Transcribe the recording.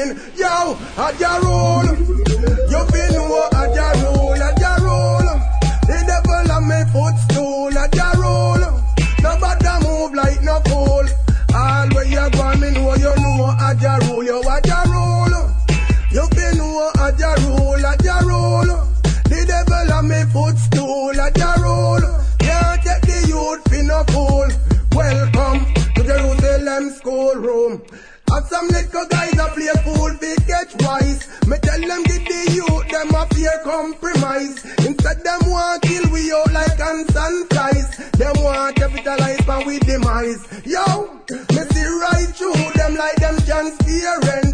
warning. Yo, at your rule. You feel know at your rule, at your rule. The devil on me footstool, at your rule. Nobody move like no fool. All where you go, me know you know at your rule, you at your rule. You feel know at your rule, at your rule. The devil on me footstool, at your rule. Can't take the youth for no fool. Welcome to Jerusalem schoolroom. Have some little guys that play fool, they catch wise. Me tell them get the youth, them a fear compromise. Instead them want kill we out like ants and flies. Them want capitalize and we demise. Yo, me see right through them like them transparent.